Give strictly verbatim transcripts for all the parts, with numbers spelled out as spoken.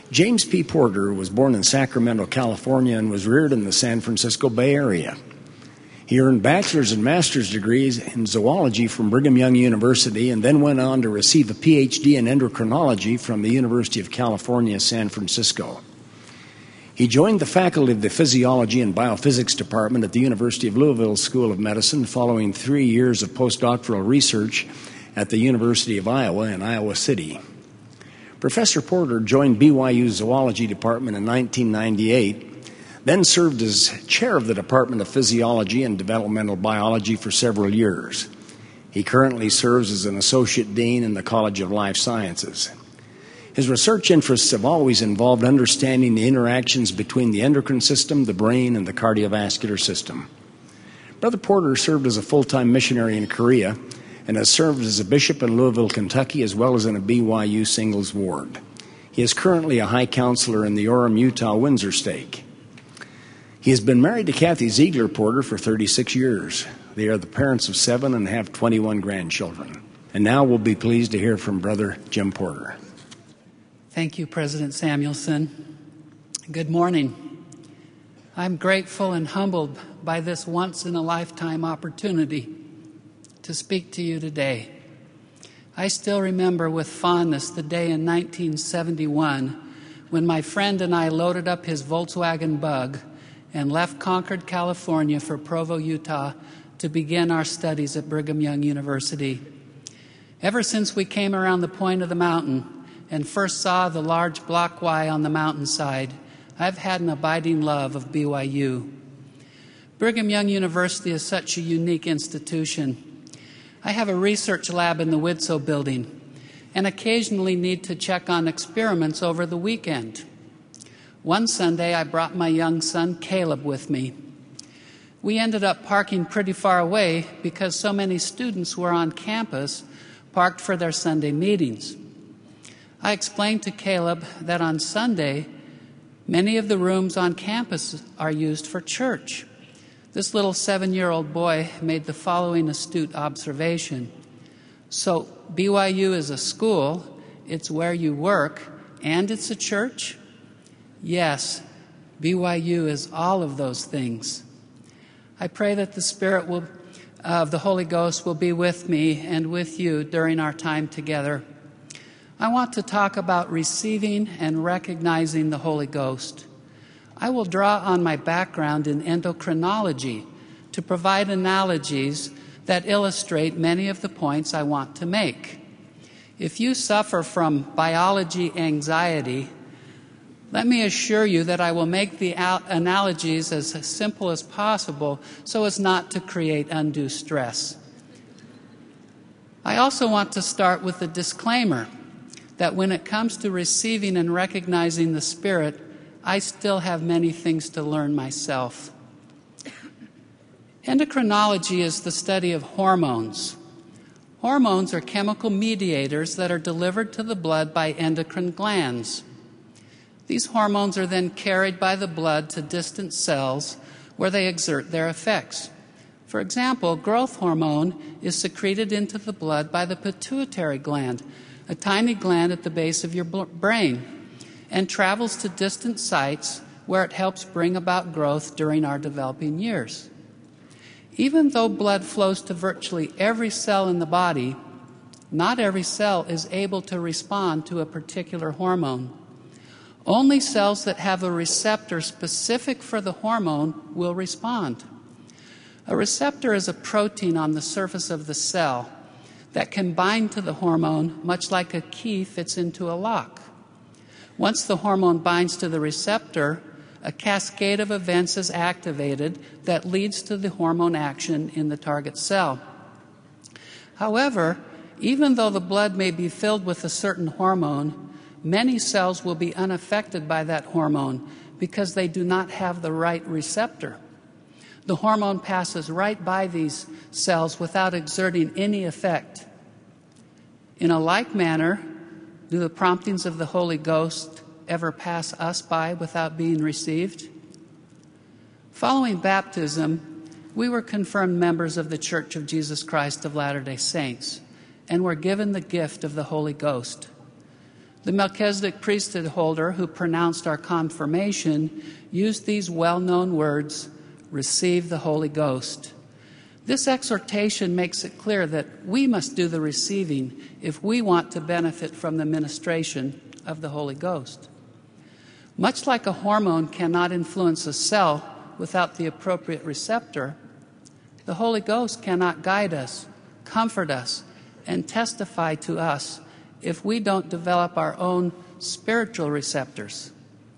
James P. Porter was born in Sacramento, California, and was reared in the San Francisco Bay Area. He earned bachelor's and master's degrees in zoology from Brigham Young University and then went on to receive a P H D in endocrinology from the University of California, San Francisco. He joined the faculty of the Physiology and Biophysics Department at the University of Louisville School of Medicine following three years of postdoctoral research at the University of Iowa in Iowa City. Professor Porter joined B Y U's Zoology Department in nineteen ninety-eight, then served as chair of the Department of Physiology and Developmental Biology for several years. He currently serves as an associate dean in the College of Life Sciences. His research interests have always involved understanding the interactions between the endocrine system, the brain, and the cardiovascular system. Brother Porter served as a full-time missionary in Korea and has served as a bishop in Louisville, Kentucky, as well as in a B Y U singles ward. He is currently a high counselor in the Orem, Utah, Windsor stake. He has been married to Kathy Ziegler Porter for thirty-six years. They are the parents of seven and have twenty-one grandchildren. And now we'll be pleased to hear from Brother Jim Porter. Thank you, President Samuelson. Good morning. I'm grateful and humbled by this once-in-a-lifetime opportunity to speak to you today. I still remember with fondness the day in nineteen seventy-one when my friend and I loaded up his Volkswagen Bug and left Concord, California for Provo, Utah to begin our studies at Brigham Young University. Ever since we came around the point of the mountain and first saw the large block Y on the mountainside, I've had an abiding love of B Y U. Brigham Young University is such a unique institution. I have a research lab in the Widsoe building and occasionally need to check on experiments over the weekend. One Sunday, I brought my young son, Caleb, with me. We ended up parking pretty far away because so many students were on campus parked for their Sunday meetings. I explained to Caleb that on Sunday, many of the rooms on campus are used for church. This little seven-year-old boy made the following astute observation. So B Y U is a school, it's where you work, and it's a church? Yes, B Y U is all of those things. I pray that the Spirit will, of the Holy Ghost will be with me and with you during our time together. I want to talk about receiving and recognizing the Holy Ghost. I will draw on my background in endocrinology to provide analogies that illustrate many of the points I want to make. If you suffer from biology anxiety, let me assure you that I will make the analogies as simple as possible so as not to create undue stress. I also want to start with a disclaimer that when it comes to receiving and recognizing the Spirit, I still have many things to learn myself. Endocrinology is the study of hormones. Hormones are chemical mediators that are delivered to the blood by endocrine glands. These hormones are then carried by the blood to distant cells where they exert their effects. For example, growth hormone is secreted into the blood by the pituitary gland, a tiny gland at the base of your brain, and travels to distant sites where it helps bring about growth during our developing years. Even though blood flows to virtually every cell in the body, not every cell is able to respond to a particular hormone. Only cells that have a receptor specific for the hormone will respond. A receptor is a protein on the surface of the cell that can bind to the hormone much like a key fits into a lock. Once the hormone binds to the receptor, a cascade of events is activated that leads to the hormone action in the target cell. However, even though the blood may be filled with a certain hormone, many cells will be unaffected by that hormone because they do not have the right receptor. The hormone passes right by these cells without exerting any effect. In a like manner, do the promptings of the Holy Ghost ever pass us by without being received? Following baptism, we were confirmed members of the Church of Jesus Christ of Latter-day Saints and were given the gift of the Holy Ghost. The Melchizedek priesthood holder who pronounced our confirmation used these well-known words, "Receive the Holy Ghost." This exhortation makes it clear that we must do the receiving if we want to benefit from the ministration of the Holy Ghost. Much like a hormone cannot influence a cell without the appropriate receptor, the Holy Ghost cannot guide us, comfort us, and testify to us if we don't develop our own spiritual receptors.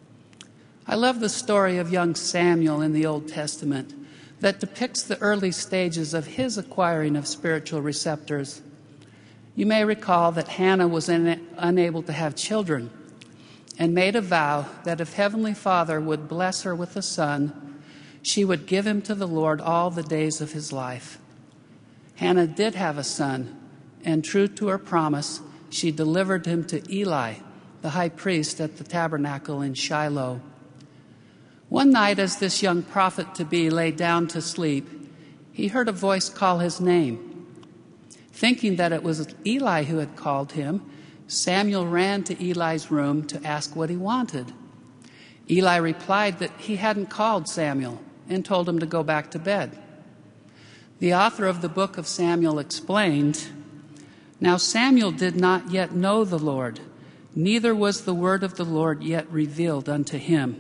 I love the story of young Samuel in the Old Testament that depicts the early stages of his acquiring of spiritual receptors. You may recall that Hannah was in, unable to have children and made a vow that if Heavenly Father would bless her with a son, she would give him to the Lord all the days of his life. Hannah did have a son, and true to her promise, she delivered him to Eli, the high priest at the tabernacle in Shiloh. One night, as this young prophet-to-be lay down to sleep, he heard a voice call his name. Thinking that it was Eli who had called him, Samuel ran to Eli's room to ask what he wanted. Eli replied that he hadn't called Samuel and told him to go back to bed. The author of the book of Samuel explained, "Now Samuel did not yet know the Lord, neither was the word of the Lord yet revealed unto him."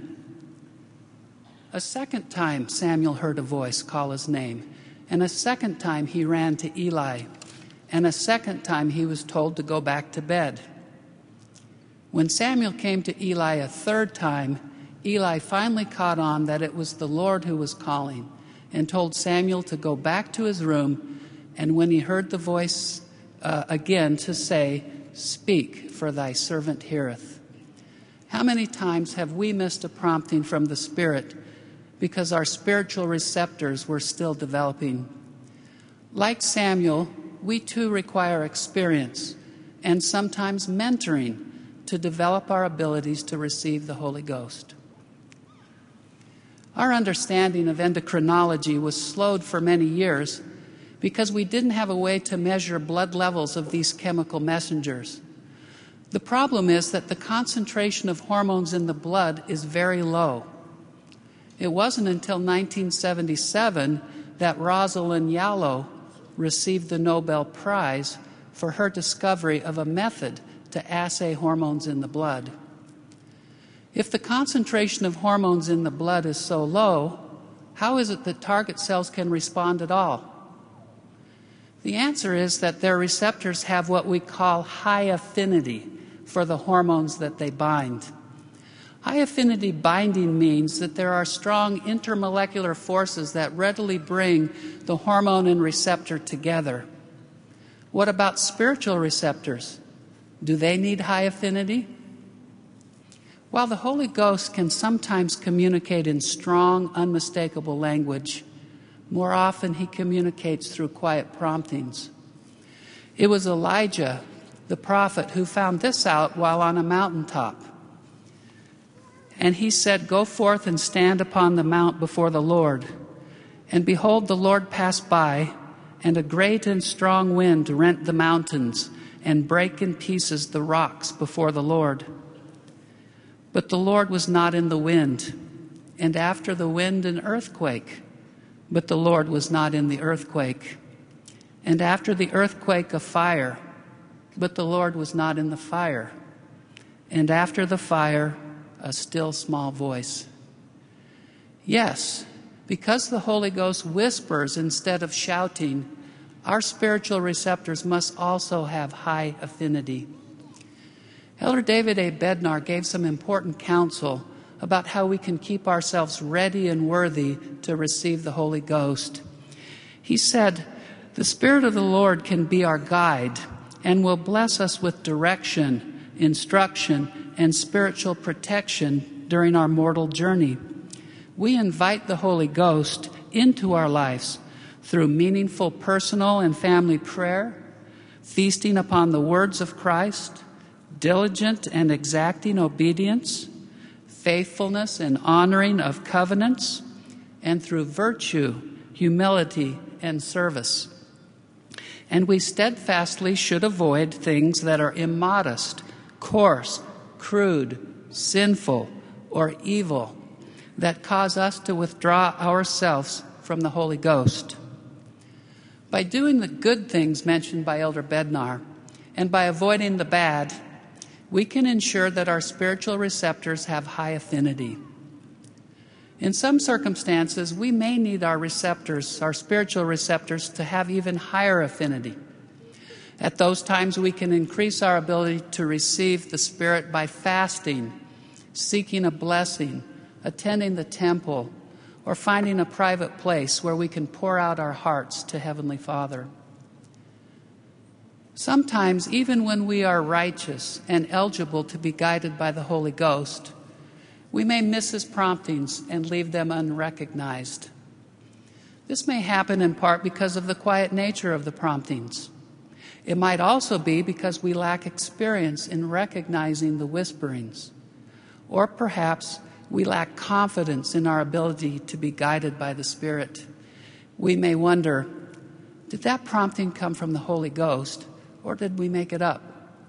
A second time Samuel heard a voice call his name, and a second time he ran to Eli, and a second time he was told to go back to bed. When Samuel came to Eli a third time, Eli finally caught on that it was the Lord who was calling, and told Samuel to go back to his room, and when he heard the voice uh, again to say, "Speak, for thy servant heareth." How many times have we missed a prompting from the Spirit because our spiritual receptors were still developing? Like Samuel, we too require experience and sometimes mentoring to develop our abilities to receive the Holy Ghost. Our understanding of endocrinology was slowed for many years because we didn't have a way to measure blood levels of these chemical messengers. The problem is that the concentration of hormones in the blood is very low. It wasn't until nineteen seventy-seven that Rosalind Yalow received the Nobel Prize for her discovery of a method to assay hormones in the blood. If the concentration of hormones in the blood is so low, how is it that target cells can respond at all? The answer is that their receptors have what we call high affinity for the hormones that they bind. High affinity binding means that there are strong intermolecular forces that readily bring the hormone and receptor together. What about spiritual receptors? Do they need high affinity? While the Holy Ghost can sometimes communicate in strong, unmistakable language, more often he communicates through quiet promptings. It was Elijah, the prophet, who found this out while on a mountaintop. And he said, "Go forth and stand upon the mount before the Lord. And behold, the Lord passed by, and a great and strong wind rent the mountains and brake in pieces the rocks before the Lord. But the Lord was not in the wind, and after the wind an earthquake. But the Lord was not in the earthquake. And after the earthquake a fire, but the Lord was not in the fire. And after the fire a still small voice." Yes, because the Holy Ghost whispers instead of shouting, our spiritual receptors must also have high affinity. Elder David A. Bednar gave some important counsel about how we can keep ourselves ready and worthy to receive the Holy Ghost. He said, "The Spirit of the Lord can be our guide and will bless us with direction, instruction, and spiritual protection during our mortal journey. We invite the Holy Ghost into our lives through meaningful personal and family prayer, feasting upon the words of Christ, diligent and exacting obedience, faithfulness and honoring of covenants, and through virtue, humility, and service. And we steadfastly should avoid things that are immodest, coarse, crude, sinful, or evil that cause us to withdraw ourselves from the Holy Ghost. By doing the good things mentioned by Elder Bednar and by avoiding the bad, we can ensure that our spiritual receptors have high affinity. In some circumstances, we may need our receptors, our spiritual receptors, to have even higher affinity. At those times, we can increase our ability to receive the Spirit by fasting, seeking a blessing, attending the temple, or finding a private place where we can pour out our hearts to Heavenly Father. Sometimes, even when we are righteous and eligible to be guided by the Holy Ghost, we may miss His promptings and leave them unrecognized. This may happen in part because of the quiet nature of the promptings. It might also be because we lack experience in recognizing the whisperings. Or perhaps we lack confidence in our ability to be guided by the Spirit. We may wonder, did that prompting come from the Holy Ghost, or did we make it up?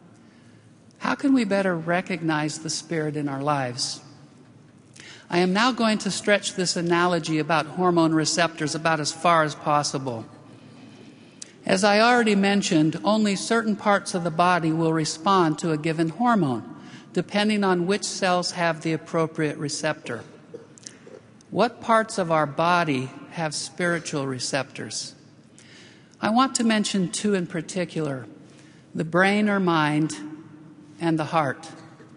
How can we better recognize the Spirit in our lives? I am now going to stretch this analogy about hormone receptors about as far as possible. As I already mentioned, only certain parts of the body will respond to a given hormone, depending on which cells have the appropriate receptor. What parts of our body have spiritual receptors? I want to mention two in particular: the brain or mind and the heart.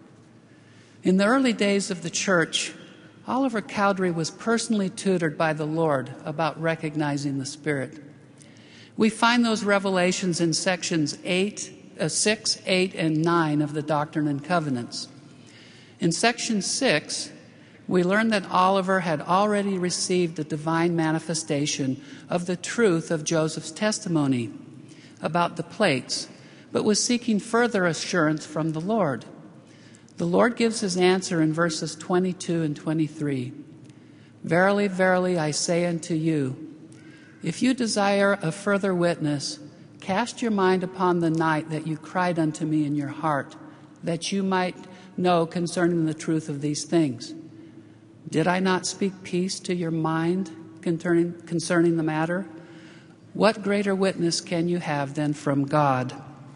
In the early days of the church, Oliver Cowdery was personally tutored by the Lord about recognizing the Spirit. We find those revelations in sections eight, uh, six, eight, and nine of the Doctrine and Covenants. In section six, we learn that Oliver had already received a divine manifestation of the truth of Joseph's testimony about the plates, but was seeking further assurance from the Lord. The Lord gives His answer in verses twenty-two and twenty-three. Verily, verily, I say unto you, if you desire a further witness, cast your mind upon the night that you cried unto me in your heart, that you might know concerning the truth of these things. Did I not speak peace to your mind concerning, concerning the matter? What greater witness can you have than from God?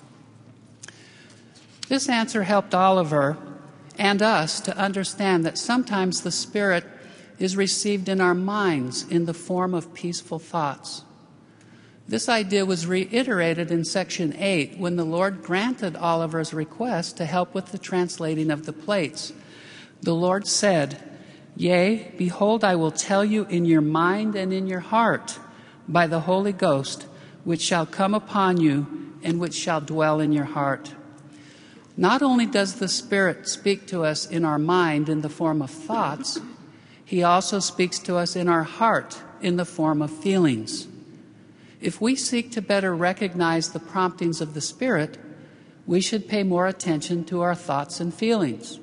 This answer helped Oliver and us to understand that sometimes the Spirit is received in our minds in the form of peaceful thoughts. This idea was reiterated in section eight when the Lord granted Oliver's request to help with the translating of the plates. The Lord said, Yea, behold, I will tell you in your mind and in your heart by the Holy Ghost, which shall come upon you and which shall dwell in your heart. Not only does the Spirit speak to us in our mind in the form of thoughts, He also speaks to us in our heart in the form of feelings. If we seek to better recognize the promptings of the Spirit, we should pay more attention to our thoughts and feelings.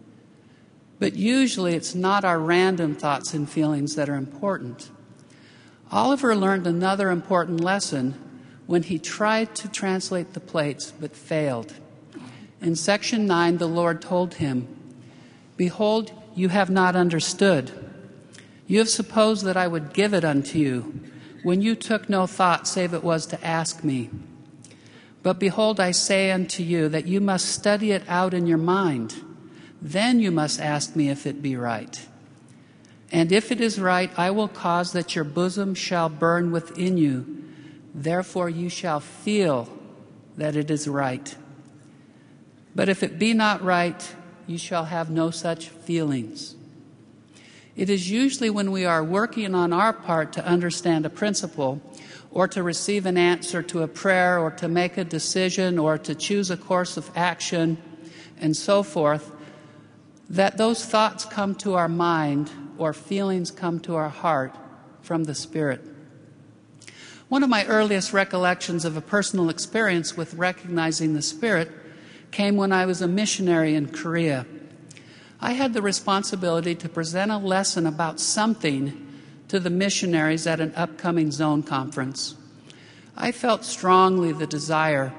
But usually it's not our random thoughts and feelings that are important. Oliver learned another important lesson when he tried to translate the plates but failed. In section nine, the Lord told him, Behold, you have not understood. You have supposed that I would give it unto you, when you took no thought save it was to ask me. But behold, I say unto you that you must study it out in your mind. Then you must ask me if it be right. And if it is right, I will cause that your bosom shall burn within you. Therefore you shall feel that it is right. But if it be not right, you shall have no such feelings. It is usually when we are working on our part to understand a principle, or to receive an answer to a prayer, or to make a decision, or to choose a course of action, and so forth, that those thoughts come to our mind or feelings come to our heart from the Spirit. One of my earliest recollections of a personal experience with recognizing the Spirit came when I was a missionary in Korea. I had the responsibility to present a lesson about something to the missionaries at an upcoming zone conference. I felt strongly the desire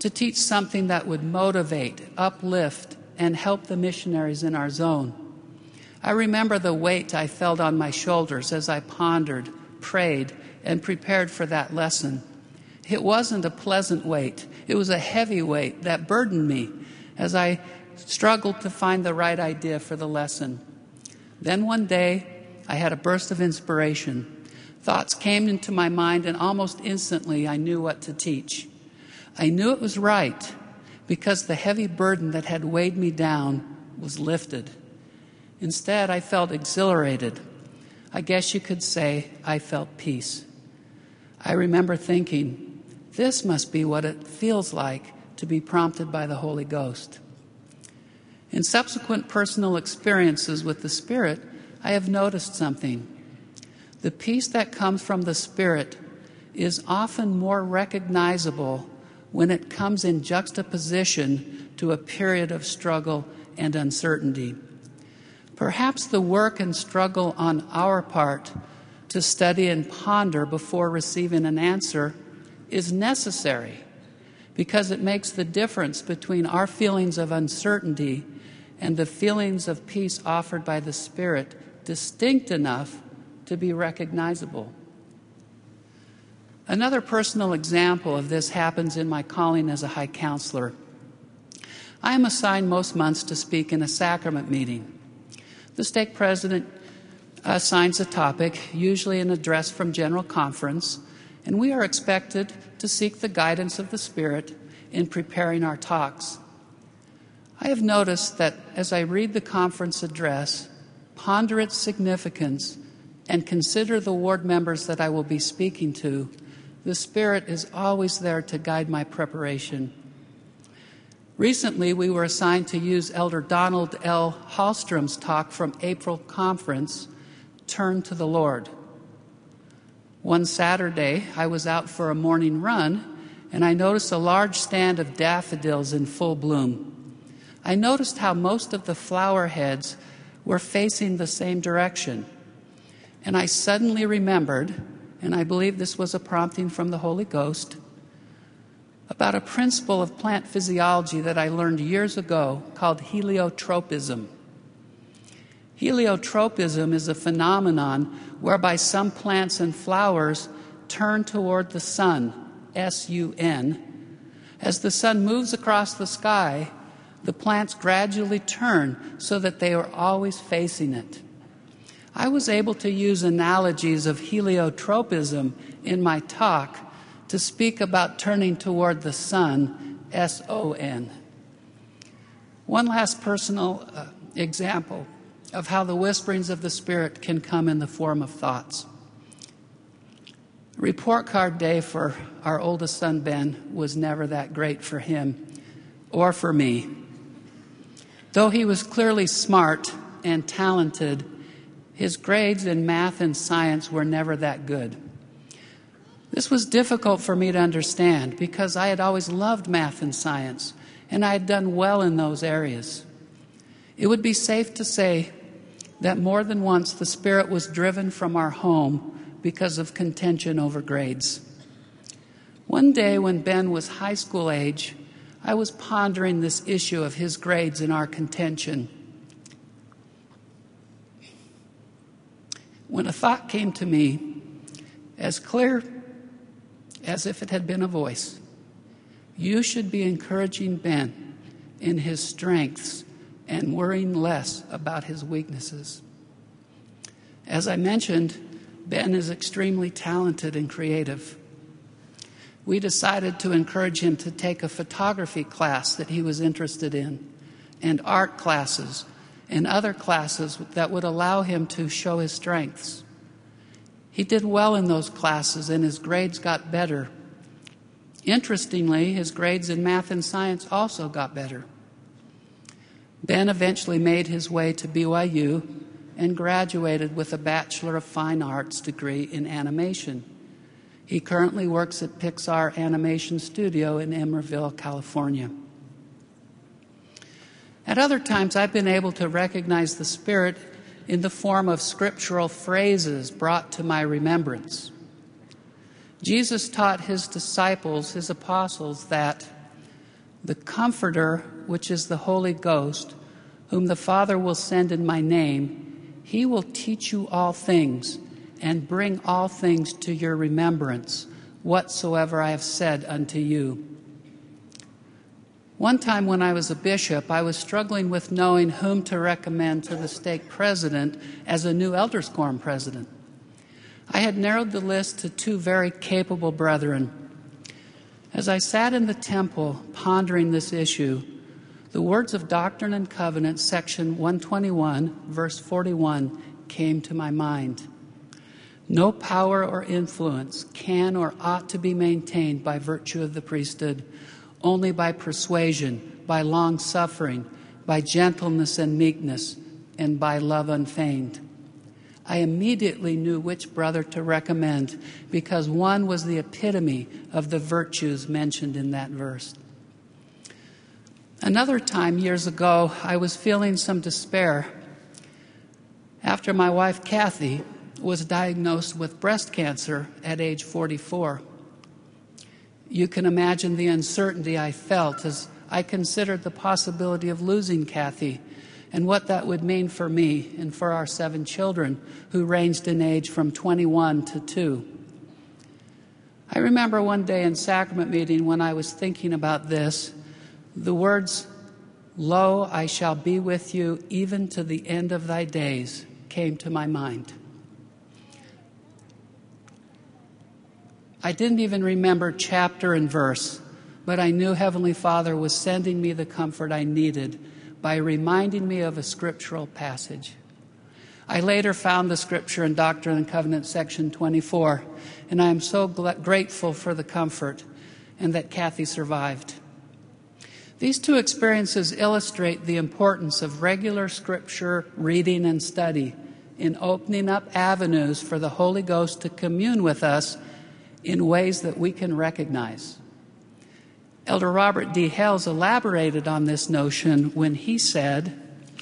to teach something that would motivate, uplift, and help the missionaries in our zone. I remember the weight I felt on my shoulders as I pondered, prayed, and prepared for that lesson. It wasn't a pleasant weight. It was a heavy weight that burdened me as I struggled to find the right idea for the lesson. Then one day, I had a burst of inspiration. Thoughts came into my mind, and almost instantly I knew what to teach. I knew it was right because the heavy burden that had weighed me down was lifted. Instead, I felt exhilarated. I guess you could say I felt peace. I remember thinking, this must be what it feels like to be prompted by the Holy Ghost. In subsequent personal experiences with the Spirit, I have noticed something. The peace that comes from the Spirit is often more recognizable when it comes in juxtaposition to a period of struggle and uncertainty. Perhaps the work and struggle on our part to study and ponder before receiving an answer is necessary because it makes the difference between our feelings of uncertainty and the feelings of peace offered by the Spirit distinct enough to be recognizable. Another personal example of this happens in my calling as a high counselor. I am assigned most months to speak in a sacrament meeting. The stake president assigns a topic, usually an address from General Conference, and we are expected to seek the guidance of the Spirit in preparing our talks. I have noticed that as I read the conference address, ponder its significance, and consider the ward members that I will be speaking to, the Spirit is always there to guide my preparation. Recently, we were assigned to use Elder Donald L. Hallstrom's talk from April conference, Turn to the Lord. One Saturday, I was out for a morning run, and I noticed a large stand of daffodils in full bloom. I noticed how most of the flower heads were facing the same direction. And I suddenly remembered, and I believe this was a prompting from the Holy Ghost, about a principle of plant physiology that I learned years ago called heliotropism. Heliotropism is a phenomenon whereby some plants and flowers turn toward the sun, S U N. As the sun moves across the sky, the plants gradually turn so that they are always facing it. I was able to use analogies of heliotropism in my talk to speak about turning toward the sun, S O N. One last personal uh, example of how the whisperings of the Spirit can come in the form of thoughts. Report card day for our oldest son, Ben, was never that great for him or for me. Though he was clearly smart and talented, his grades in math and science were never that good. This was difficult for me to understand because I had always loved math and science, and I had done well in those areas. It would be safe to say that more than once the Spirit was driven from our home because of contention over grades. One day when Ben was high school age, I was pondering this issue of his grades and our contention, when a thought came to me, as clear as if it had been a voice. You should be encouraging Ben in his strengths and worrying less about his weaknesses. As I mentioned, Ben is extremely talented and creative. We decided to encourage him to take a photography class that he was interested in, and art classes, and other classes that would allow him to show his strengths. He did well in those classes, and his grades got better. Interestingly, his grades in math and science also got better. Ben eventually made his way to B Y U and graduated with a Bachelor of Fine Arts degree in animation. He currently works at Pixar Animation Studio in Emerville, California. At other times, I've been able to recognize the Spirit in the form of scriptural phrases brought to my remembrance. Jesus taught his disciples, his apostles, that The Comforter, which is the Holy Ghost, whom the Father will send in my name, he will teach you all things and bring all things to your remembrance, whatsoever I have said unto you. One time when I was a bishop, I was struggling with knowing whom to recommend to the stake president as a new elders quorum president. I had narrowed the list to two very capable brethren. As I sat in the temple pondering this issue, the words of Doctrine and Covenants, section one twenty-one, verse forty-one, came to my mind. No power or influence can or ought to be maintained by virtue of the priesthood, only by persuasion, by long-suffering, by gentleness and meekness, and by love unfeigned. I immediately knew which brother to recommend because one was the epitome of the virtues mentioned in that verse. Another time, years ago, I was feeling some despair after my wife, Kathy, was diagnosed with breast cancer at age forty-four. You can imagine the uncertainty I felt as I considered the possibility of losing Kathy and what that would mean for me and for our seven children who ranged in age from twenty-one to two. I remember one day in sacrament meeting when I was thinking about this, the words, "Lo, I shall be with you even to the end of thy days," came to my mind. I didn't even remember chapter and verse, but I knew Heavenly Father was sending me the comfort I needed by reminding me of a scriptural passage. I later found the scripture in Doctrine and Covenants, section twenty-four, and I am so gl- grateful for the comfort and that Kathy survived. These two experiences illustrate the importance of regular scripture reading and study in opening up avenues for the Holy Ghost to commune with us in ways that we can recognize. Elder Robert D. Hales elaborated on this notion when he said,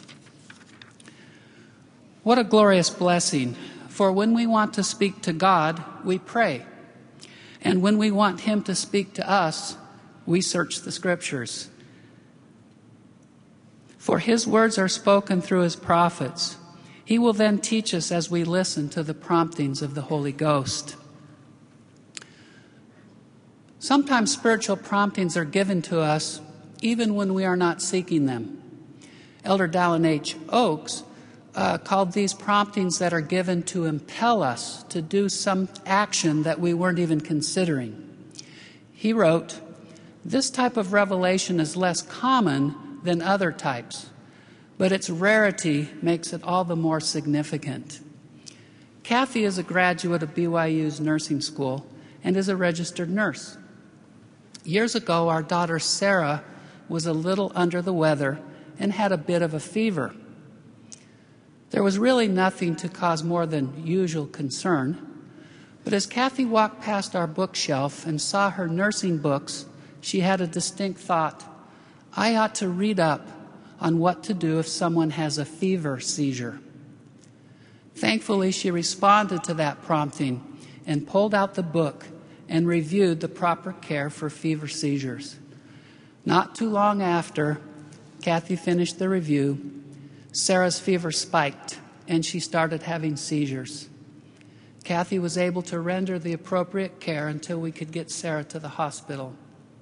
"What a glorious blessing, for when we want to speak to God, we pray. And when we want Him to speak to us, we search the Scriptures. For His words are spoken through His prophets. He will then teach us as we listen to the promptings of the Holy Ghost." Sometimes spiritual promptings are given to us even when we are not seeking them. Elder Dallin H. Oakes uh, called these promptings that are given to impel us to do some action that we weren't even considering. He wrote, "This type of revelation is less common than other types, but its rarity makes it all the more significant." Kathy is a graduate of B Y U's nursing school and is a registered nurse. Years ago, our daughter Sarah was a little under the weather and had a bit of a fever. There was really nothing to cause more than usual concern, but as Kathy walked past our bookshelf and saw her nursing books, she had a distinct thought: I ought to read up on what to do if someone has a fever seizure. Thankfully, she responded to that prompting and pulled out the book and reviewed the proper care for fever seizures. Not too long after Kathy finished the review, Sarah's fever spiked and she started having seizures. Kathy was able to render the appropriate care until we could get Sarah to the hospital.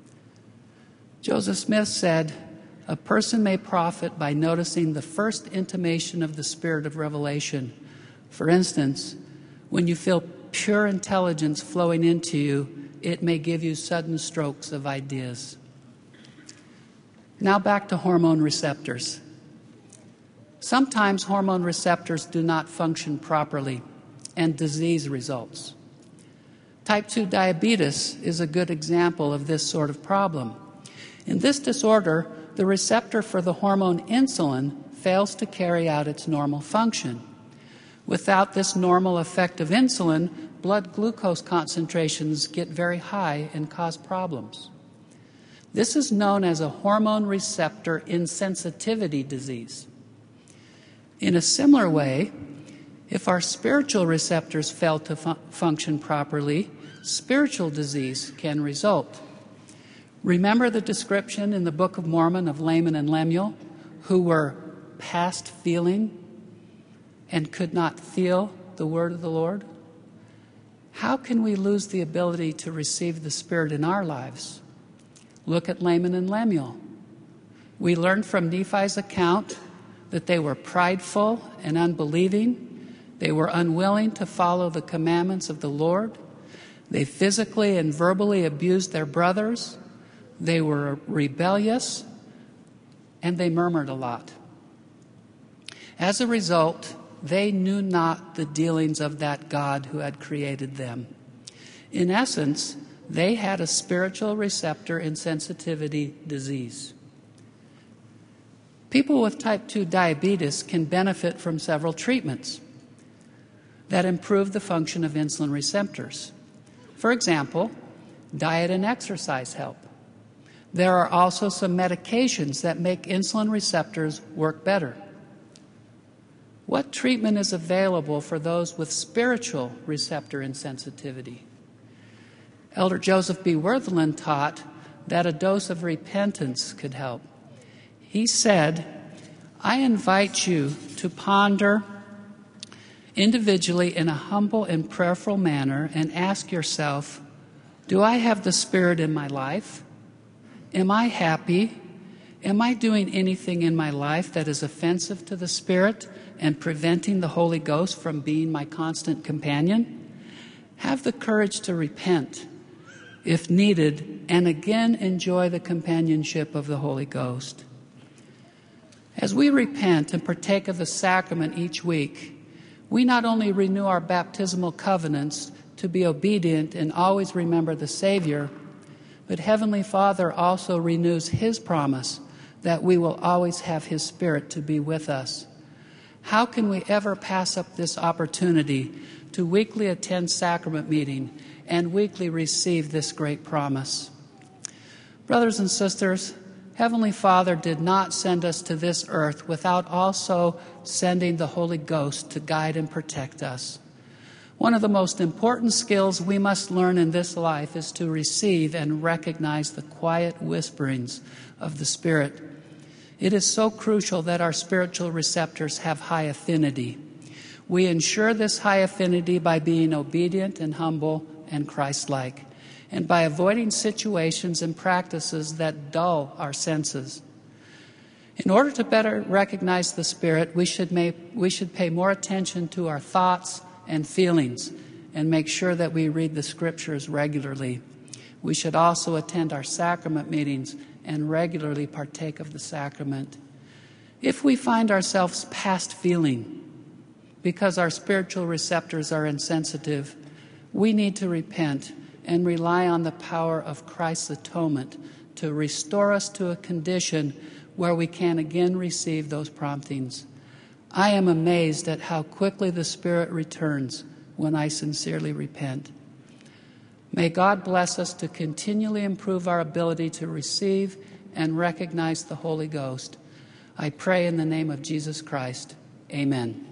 Joseph Smith said, "A person may profit by noticing the first intimation of the spirit of revelation. For instance, when you feel pure intelligence flowing into you, it may give you sudden strokes of ideas." Now back to hormone receptors. Sometimes hormone receptors do not function properly, and disease results. Type two diabetes is a good example of this sort of problem. In this disorder, the receptor for the hormone insulin fails to carry out its normal function. Without this normal effect of insulin, blood glucose concentrations get very high and cause problems. This is known as a hormone receptor insensitivity disease. In a similar way, if our spiritual receptors fail to fu- function properly, spiritual disease can result. Remember the description in the Book of Mormon of Laman and Lemuel, who were past feeling and could not feel the word of the Lord? How can we lose the ability to receive the Spirit in our lives? Look at Laman and Lemuel. We learned from Nephi's account that they were prideful and unbelieving. They were unwilling to follow the commandments of the Lord. They physically and verbally abused their brothers. They were rebellious, and they murmured a lot. As a result, they knew not the dealings of that God who had created them. In essence, they had a spiritual receptor insensitivity disease. People with type two diabetes can benefit from several treatments that improve the function of insulin receptors. For example, diet and exercise help. There are also some medications that make insulin receptors work better. What treatment is available for those with spiritual receptor insensitivity? Elder Joseph B. Worthlin taught that a dose of repentance could help. He said, I invite you to ponder individually in a humble and prayerful manner and ask yourself, do I have the Spirit in my life? Am I happy? Am I doing anything in my life that is offensive to the Spirit and preventing the Holy Ghost from being my constant companion? Have the courage to repent if needed, and again enjoy the companionship of the Holy Ghost. As we repent and partake of the sacrament each week, we not only renew our baptismal covenants to be obedient and always remember the Savior, but Heavenly Father also renews His promise that we will always have His Spirit to be with us. How can we ever pass up this opportunity to weekly attend sacrament meeting and weekly receive this great promise? Brothers and sisters, Heavenly Father did not send us to this earth without also sending the Holy Ghost to guide and protect us. One of the most important skills we must learn in this life is to receive and recognize the quiet whisperings of the Spirit. It is so crucial that our spiritual receptors have high affinity. We ensure this high affinity by being obedient and humble and Christ-like, and by avoiding situations and practices that dull our senses. In order to better recognize the Spirit, we should, make, we should pay more attention to our thoughts and feelings and make sure that we read the Scriptures regularly. We should also attend our sacrament meetings and regularly partake of the sacrament. If we find ourselves past feeling because our spiritual receptors are insensitive, we need to repent and rely on the power of Christ's atonement to restore us to a condition where we can again receive those promptings. I am amazed at how quickly the Spirit returns when I sincerely repent. May God bless us to continually improve our ability to receive and recognize the Holy Ghost. I pray in the name of Jesus Christ. Amen.